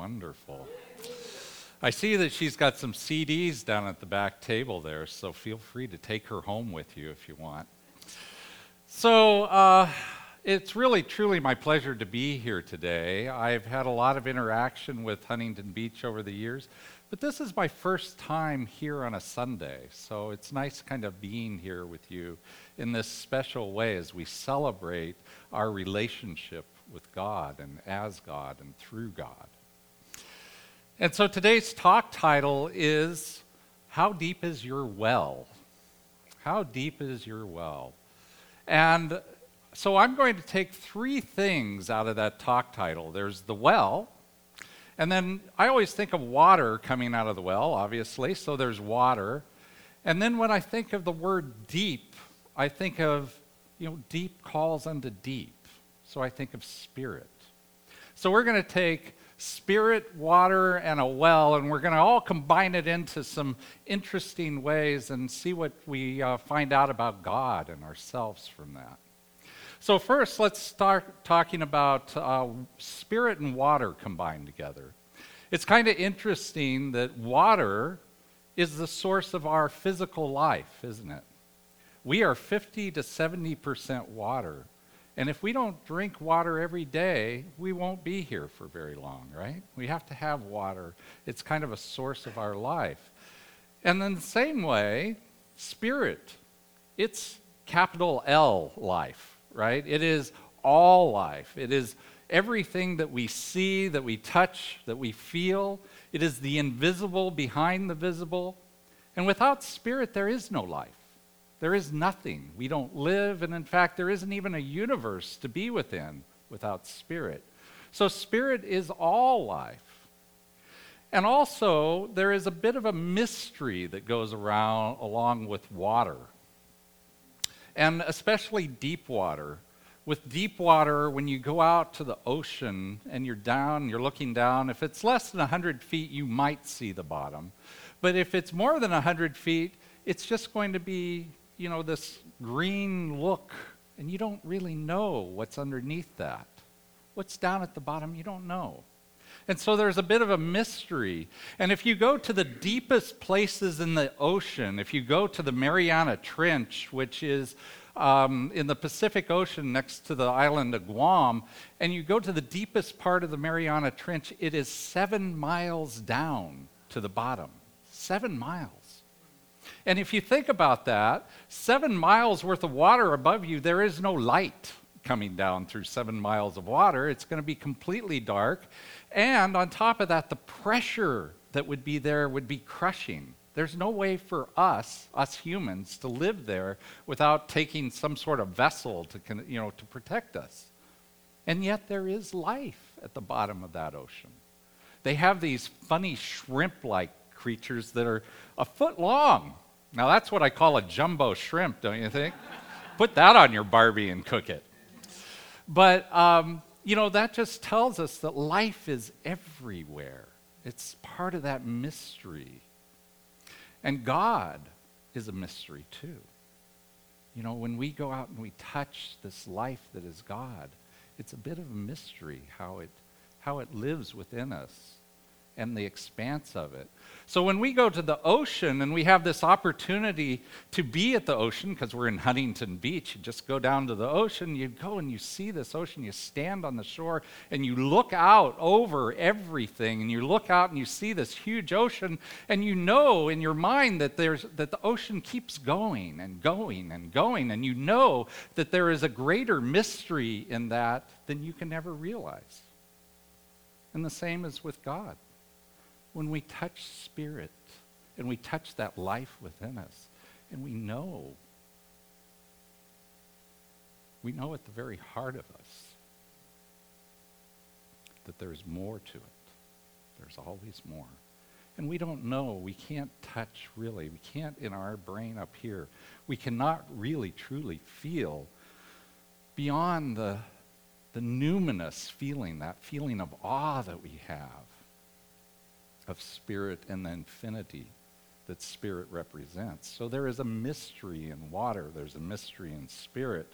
Wonderful. I see that she's got some CDs down at the back table there, so feel free to take her home with you if you want. So it's really, truly my pleasure to be here today. I've had a lot of interaction with Huntington Beach over the years, but this is my first time here on a Sunday, so it's nice kind of being here with you in this special way as we celebrate our relationship with God and as God and through God. And so today's talk title is, How Deep is Your Well? How deep is your well? And so I'm going to take three things out of that talk title. There's the well, and then I always think of water coming out of the well, obviously, so there's water. And then when I think of the word deep, I think of, deep calls unto deep. So I think of spirit. So we're going to take spirit, water, and a well, and we're going to all combine it into some interesting ways and see what we find out about God and ourselves from that. So first, let's start talking about spirit and water combined together. It's kind of interesting that water is the source of our physical life, isn't it? We are 50 to 70% water. And if we don't drink water every day, we won't be here for very long, right? We have to have water. It's kind of a source of our life. And then the same way, spirit, it's capital L life, right? It is all life. It is everything that we see, that we touch, that we feel. It is the invisible behind the visible. And without spirit, there is no life. There is nothing. We don't live, and in fact, there isn't even a universe to be within without spirit. So spirit is all life. And also, there is a bit of a mystery that goes around along with water, and especially deep water. With deep water, when you go out to the ocean and you're looking down, if it's less than 100 feet, you might see the bottom. But if it's more than 100 feet, it's just going to be this green look, and you don't really know what's underneath that. What's down at the bottom, you don't know. And so there's a bit of a mystery. And if you go to the deepest places in the ocean, if you go to the Mariana Trench, which is in the Pacific Ocean next to the island of Guam, and you go to the deepest part of the Mariana Trench, it is 7 miles down to the bottom. 7 miles. And if you think about that, 7 miles worth of water above you, there is no light coming down through 7 miles of water. It's going to be completely dark. And on top of that, the pressure that would be there would be crushing. There's no way for us humans, to live there without taking some sort of vessel to protect us. And yet there is life at the bottom of that ocean. They have these funny shrimp-like creatures that are a foot long. Now that's what I call a jumbo shrimp, don't you think? Put that on your Barbie and cook it. But, that just tells us that life is everywhere. It's part of that mystery. And God is a mystery too. When we go out and we touch this life that is God, it's a bit of a mystery how it lives within us and the expanse of it. So when we go to the ocean and we have this opportunity to be at the ocean, because we're in Huntington Beach, you just go down to the ocean, you go and you see this ocean, you stand on the shore and you look out over everything, and you look out and you see this huge ocean, and you know in your mind that the ocean keeps going and going and going, and you know that there is a greater mystery in that than you can ever realize. And the same is with God. When we touch spirit and we touch that life within us, and we know at the very heart of us that there's more to it. There's always more. And we don't know, we can't touch really, we can't in our brain up here, we cannot really truly feel beyond the numinous feeling, that feeling of awe that we have of spirit and the infinity that spirit represents. So there is a mystery in water, there's a mystery in spirit.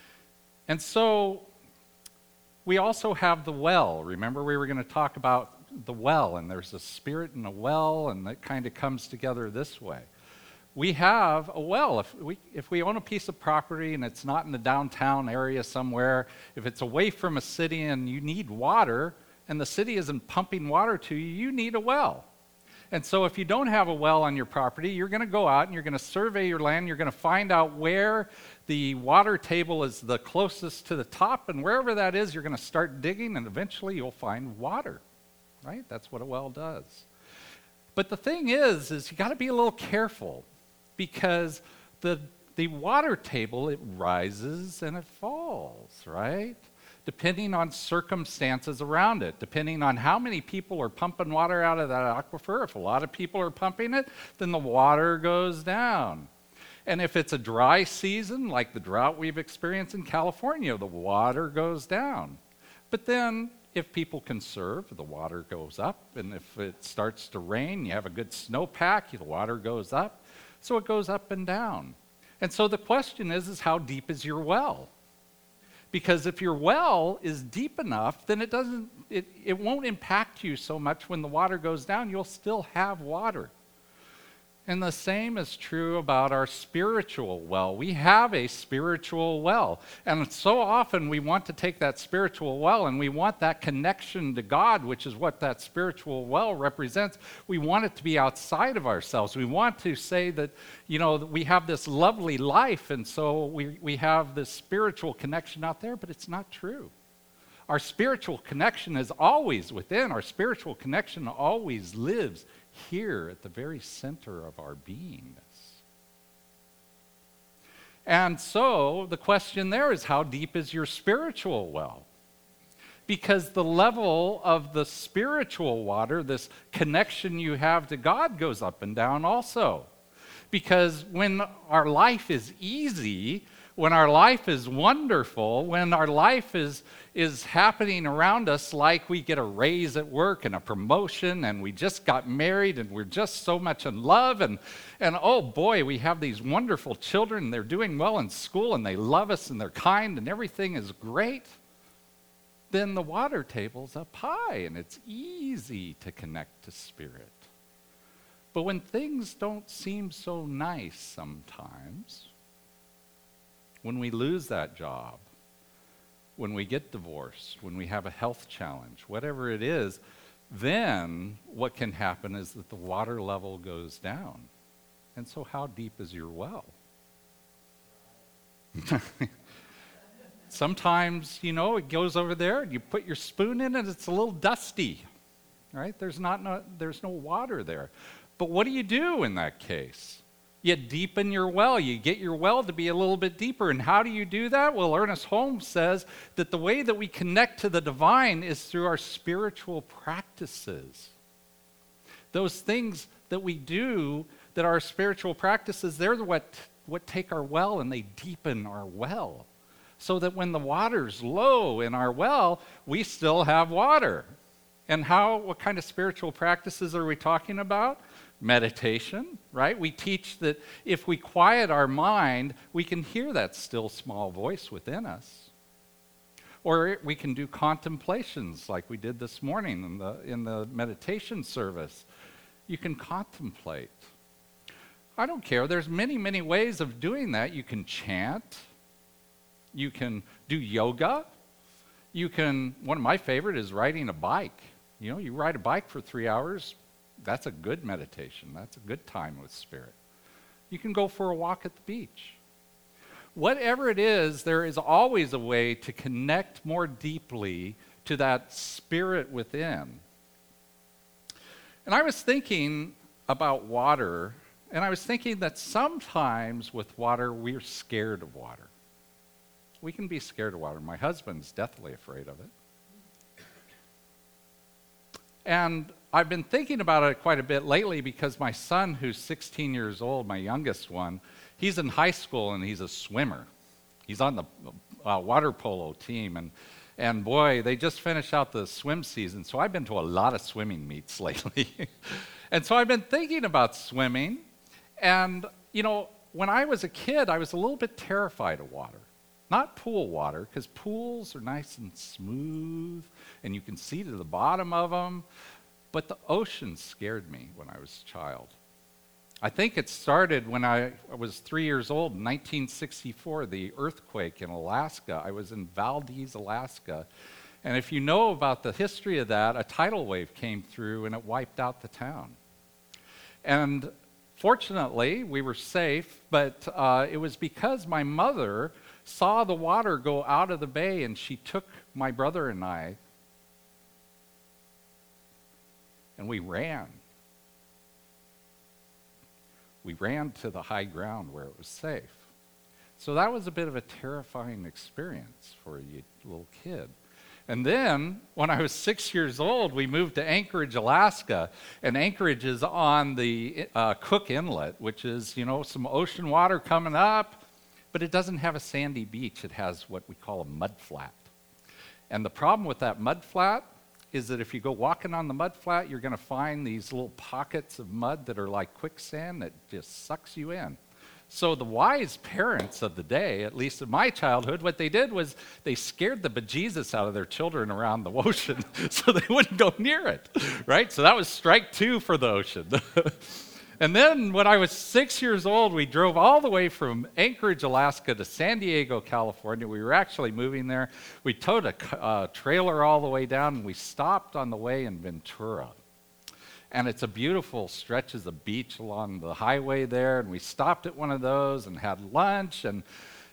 And so we also have the well. Remember, we were going to talk about the well, and there's a spirit in a well, and it kind of comes together this way. We have a well. If we own a piece of property and it's not in the downtown area somewhere, if it's away from a city and you need water, and the city isn't pumping water to you, you need a well. And so if you don't have a well on your property, you're going to go out and you're going to survey your land. You're going to find out where the water table is the closest to the top, and wherever that is, you're going to start digging, and eventually you'll find water, right? That's what a well does. But the thing is you got to be a little careful, because the water table, it rises and it falls, right? Depending on circumstances around it, depending on how many people are pumping water out of that aquifer. If a lot of people are pumping it, then the water goes down. And if it's a dry season, like the drought we've experienced in California, the water goes down. But then, if people conserve, the water goes up. And if it starts to rain, you have a good snowpack, the water goes up. So it goes up and down. And so the question is how deep is your well? Because if your well is deep enough, then it won't impact you so much when the water goes down. You'll still have water. And the same is true about our spiritual well. We have a spiritual well. And so often we want to take that spiritual well and we want that connection to God, which is what that spiritual well represents. We want it to be outside of ourselves. We want to say that, that we have this lovely life, and so we have this spiritual connection out there, but it's not true. Our spiritual connection is always within. Our spiritual connection always lives here at the very center of our beingness. And so the question there is, how deep is your spiritual well? Because the level of the spiritual water, this connection you have to God, goes up and down also. Because when our life is easy, when our life is wonderful, when our life is happening around us, like we get a raise at work and a promotion, and we just got married and we're just so much in love, and oh boy, we have these wonderful children, and they're doing well in school, and they love us, and they're kind, and everything is great, then the water table's up high, and it's easy to connect to Spirit. But when things don't seem so nice sometimes, when we lose that job, when we get divorced, when we have a health challenge, whatever it is, then what can happen is that the water level goes down. And so how deep is your well? Sometimes, it goes over there, and you put your spoon in, and it's a little dusty, right? There's no water there. But what do you do in that case? You deepen your well. You get your well to be a little bit deeper. And how do you do that? Well, Ernest Holmes says that the way that we connect to the divine is through our spiritual practices. Those things that we do that are spiritual practices, they're what take our well and they deepen our well. So that when the water's low in our well, we still have water. And what kind of spiritual practices are we talking about? Meditation, right? We teach that if we quiet our mind, we can hear that still small voice within us. Or we can do contemplations like we did this morning in the meditation service. You can contemplate. I don't care. There's many, many ways of doing that. You can chant. You can do yoga. One of my favorite is riding a bike. You ride a bike for 3 hours. That's a good meditation. That's a good time with Spirit. You can go for a walk at the beach. Whatever it is, there is always a way to connect more deeply to that Spirit within. And I was thinking about water, and I was thinking that sometimes with water, we're scared of water. We can be scared of water. My husband's deathly afraid of it. And I've been thinking about it quite a bit lately because my son, who's 16 years old, my youngest one, he's in high school and he's a swimmer. He's on the water polo team, and boy, they just finished out the swim season, so I've been to a lot of swimming meets lately. And so I've been thinking about swimming, and when I was a kid, I was a little bit terrified of water. Not pool water, because pools are nice and smooth, and you can see to the bottom of them. But the ocean scared me when I was a child. I think it started when I was 3 years old in 1964, the earthquake in Alaska. I was in Valdez, Alaska. And if you know about the history of that, a tidal wave came through and it wiped out the town. And fortunately, we were safe, but it was because my mother saw the water go out of the bay and she took my brother and I, and we ran. We ran to the high ground where it was safe. So that was a bit of a terrifying experience for a little kid. And then, when I was 6 years old, we moved to Anchorage, Alaska. And Anchorage is on the Cook Inlet, which is, some ocean water coming up, but it doesn't have a sandy beach. It has what we call a mud flat. And the problem with that mud flat is that if you go walking on the mud flat, you're going to find these little pockets of mud that are like quicksand that just sucks you in. So the wise parents of the day, at least in my childhood, what they did was they scared the bejesus out of their children around the ocean so they wouldn't go near it, right? So that was strike two for the ocean. And then when I was 6 years old, we drove all the way from Anchorage, Alaska to San Diego, California. We were actually moving there. We towed a trailer all the way down, and we stopped on the way in Ventura. And it's a beautiful stretches of beach along the highway there, and we stopped at one of those and had lunch. And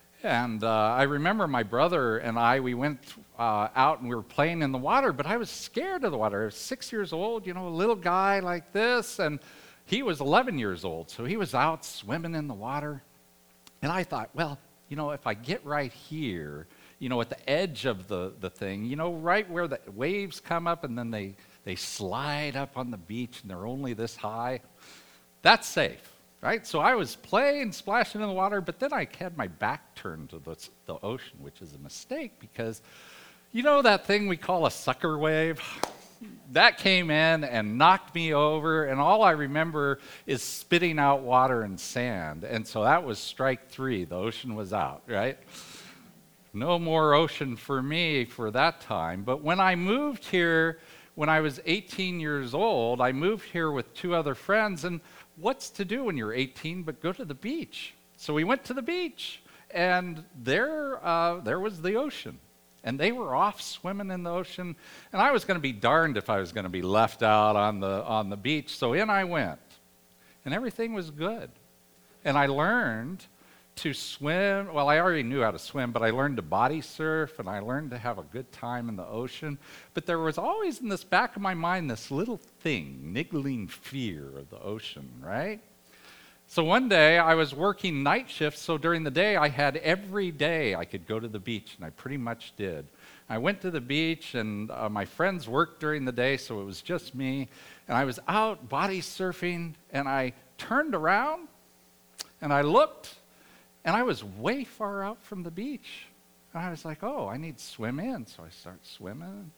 I remember my brother and we went out and we were playing in the water, but I was scared of the water. I was 6 years old, a little guy like this, and he was 11 years old, so he was out swimming in the water. And I thought, well, if I get right here, at the edge of the thing, right where the waves come up and then they slide up on the beach and they're only this high, that's safe, right? So I was playing, splashing in the water, but then I had my back turned to the ocean, which is a mistake because, that thing we call a sucker wave? That came in and knocked me over, and all I remember is spitting out water and sand. And so that was strike three. The ocean was out, right? No more ocean for me for that time. But when I moved here, when I was 18 years old, I moved here with two other friends. And what's to do when you're 18 but go to the beach? So we went to the beach, and there was the ocean. And they were off swimming in the ocean, and I was going to be darned if I was going to be left out on the beach. So in I went, and everything was good. And I learned to swim. Well, I already knew how to swim, but I learned to body surf, and I learned to have a good time in the ocean. But there was always in this back of my mind this little thing, niggling fear of the ocean, right? So one day I was working night shifts, so during the day I had every day I could go to the beach, and I pretty much did. I went to the beach, and my friends worked during the day, so it was just me. And I was out body surfing, and I turned around, and I looked, and I was way far out from the beach. And I was like, oh, I need to swim in. So I start swimming,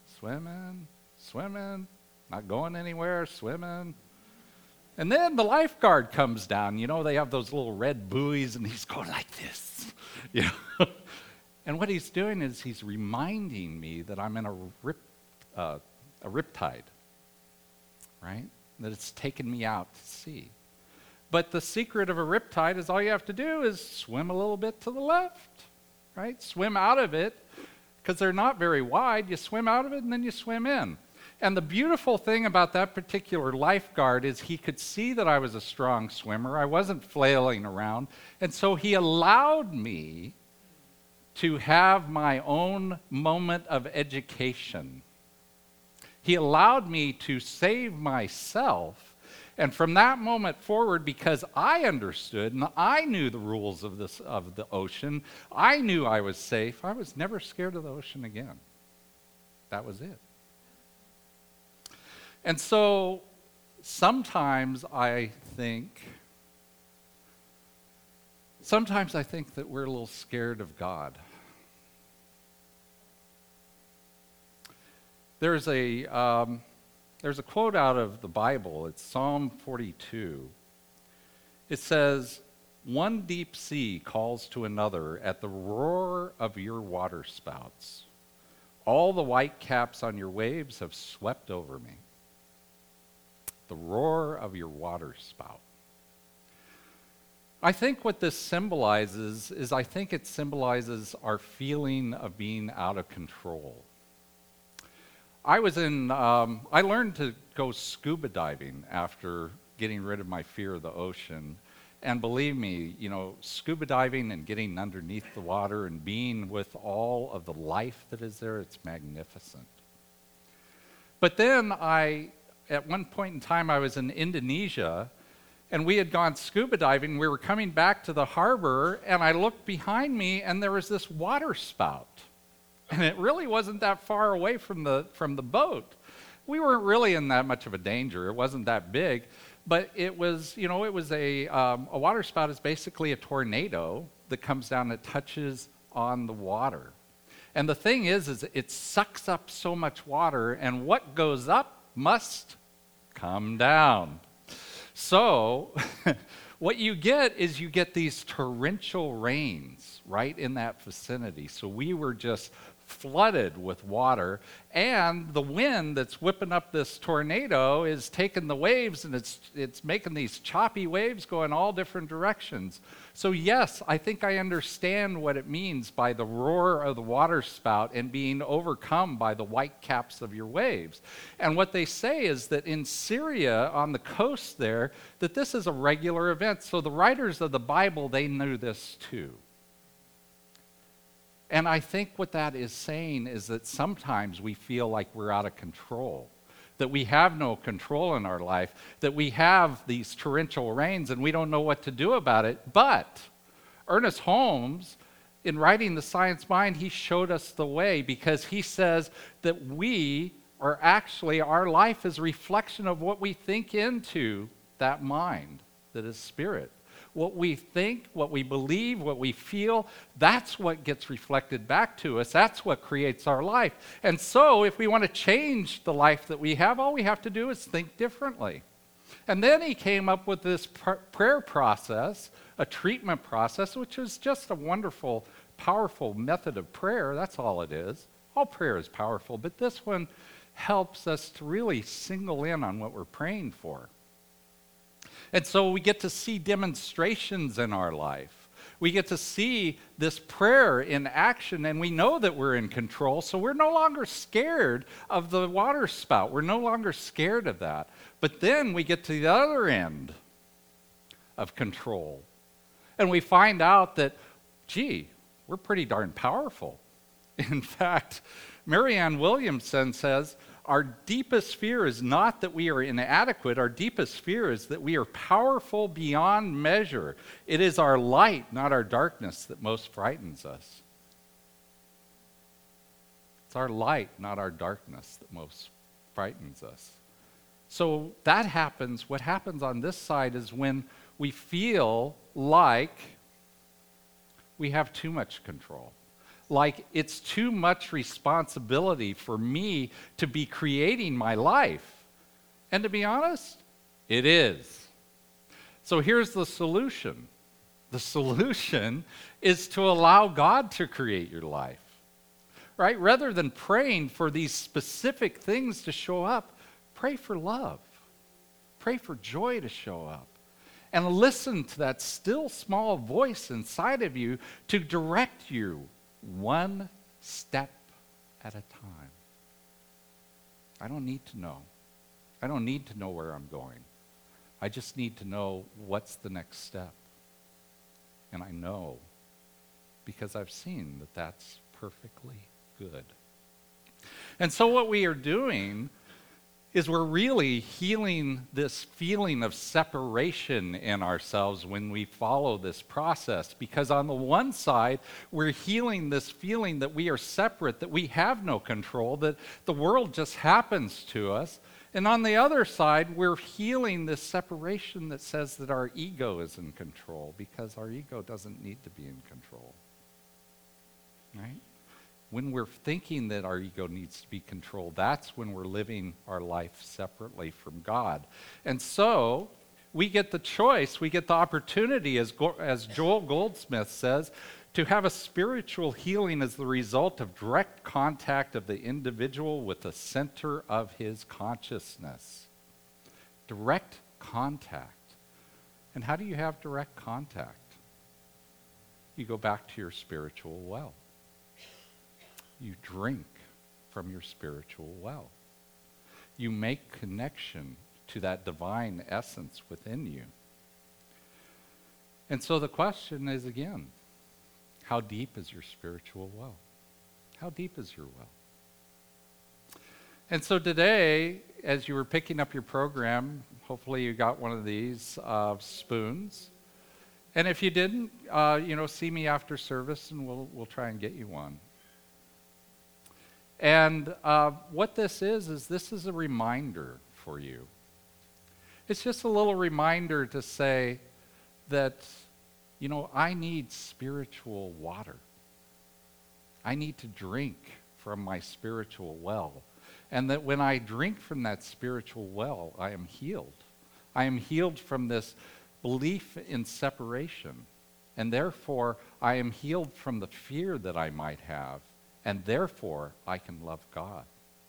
not going anywhere, swimming. And then the lifeguard comes down. They have those little red buoys, and he's going like this. And what he's doing is he's reminding me that I'm in a riptide, right? That it's taken me out to sea. But the secret of a riptide is all you have to do is swim a little bit to the left, right? Swim out of it, because they're not very wide. You swim out of it, and then you swim in. And the beautiful thing about that particular lifeguard is he could see that I was a strong swimmer. I wasn't flailing around. And so he allowed me to have my own moment of education. He allowed me to save myself. And from that moment forward, because I understood and I knew the rules of the ocean, I knew I was safe. I was never scared of the ocean again. That was it. And so sometimes I think that we're a little scared of God. There's a quote out of the Bible. It's Psalm 42. It says, "One deep sea calls to another at the roar of your waterspouts. All the white caps on your waves have swept over me." the roar of your water spout. I think what this symbolizes is I think it symbolizes our feeling of being out of control. I learned to go scuba diving after getting rid of my fear of the ocean. And believe me, scuba diving and getting underneath the water and being with all of the life that is there, it's magnificent. But then at one point in time, I was in Indonesia, and we had gone scuba diving. We were coming back to the harbor, and I looked behind me, and there was this water spout. And it really wasn't that far away from the boat. We weren't really in that much of a danger. It wasn't that big. But it was a water spout is basically a tornado that comes down that touches on the water. And the thing is it sucks up so much water, and what goes up must come down. So what you get is you get these torrential rains right in that vicinity. So we were just flooded with water, and the wind that's whipping up this tornado is taking the waves, and it's making these choppy waves go in all different directions. So yes, I think I understand what it means by the roar of the water spout and being overcome by the white caps of your waves. And what they say is that in Syria, on the coast there, that this is a regular event. So the writers of the Bible, they knew this too. And I think what that is saying is that sometimes we feel like we're out of control, that we have no control in our life, that we have these torrential rains and we don't know what to do about it. But Ernest Holmes, in writing The Science Mind, he showed us the way, because he says that our life is a reflection of what we think into that mind that is spirit. What we think, what we believe, what we feel, that's what gets reflected back to us. That's what creates our life. And so if we want to change the life that we have, all we have to do is think differently. And then he came up with this prayer process, a treatment process, which is just a wonderful, powerful method of prayer. That's all it is. All prayer is powerful, but this one helps us to really single in on what we're praying for. And so we get to see demonstrations in our life. We get to see this prayer in action, and we know that we're in control, so we're no longer scared of the water spout. We're no longer scared of that. But then we get to the other end of control, and we find out that, we're pretty darn powerful. In fact, Marianne Williamson says, our deepest fear is not that we are inadequate. Our deepest fear is that we are powerful beyond measure. It is our light, not our darkness, that most frightens us. It's our light, not our darkness, that most frightens us. So that happens. What happens on this side is when we feel like we have too much control. Like it's too much responsibility for me to be creating my life. And to be honest, it is. So here's the solution. The solution is to allow God to create your life, right? Rather than praying for these specific things to show up, pray for love. Pray for joy to show up. And listen to that still small voice inside of you to direct you one step at a time. I don't need to know. I don't need to know where I'm going. I just need to know what's the next step. And I know because I've seen that that's perfectly good. And so what we are doing is we're really healing this feeling of separation in ourselves when we follow this process. Because on the one side, we're healing this feeling that we are separate, that we have no control, that the world just happens to us. And on the other side, we're healing this separation that says that our ego is in control, because our ego doesn't need to be in control. Right? When we're thinking that our ego needs to be controlled, that's when we're living our life separately from God. And so we get the choice, we get the opportunity, as Joel Goldsmith says, to have a spiritual healing as the result of direct contact of the individual with the center of his consciousness. direct contact. And how do you have direct contact? You go back to your spiritual well. You drink from your spiritual well. You make connection to that divine essence within you. And so the question is again, how deep is your spiritual well? How deep is your well? And so today, as you were picking up your program, hopefully you got one of these spoons. And if you didn't, see me after service and we'll try and get you one. And what this is a reminder for you. It's just a little reminder to say that, I need spiritual water. I need to drink from my spiritual well. And that when I drink from that spiritual well, I am healed. I am healed from this belief in separation. And therefore, I am healed from the fear that I might have. And therefore, I can love God.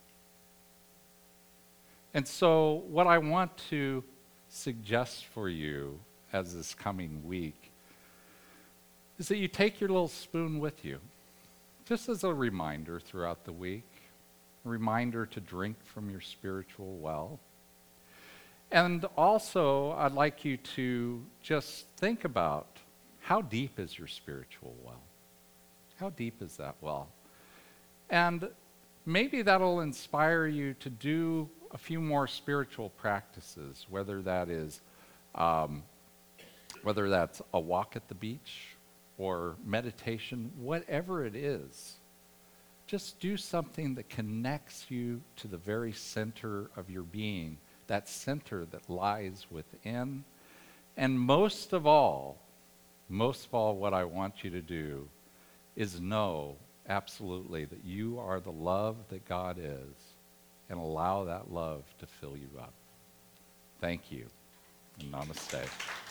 And so, what I want to suggest for you as this coming week is that you take your little spoon with you, just as a reminder throughout the week, a reminder to drink from your spiritual well. And also, I'd like you to just think about how deep is your spiritual well? How deep is that well? And maybe that'll inspire you to do a few more spiritual practices, whether that's a walk at the beach or meditation, whatever it is. Just do something that connects you to the very center of your being, that center that lies within. And most of all, what I want you to do is know absolutely that you are the love that God is, and allow that love to fill you up. Thank you. Namaste.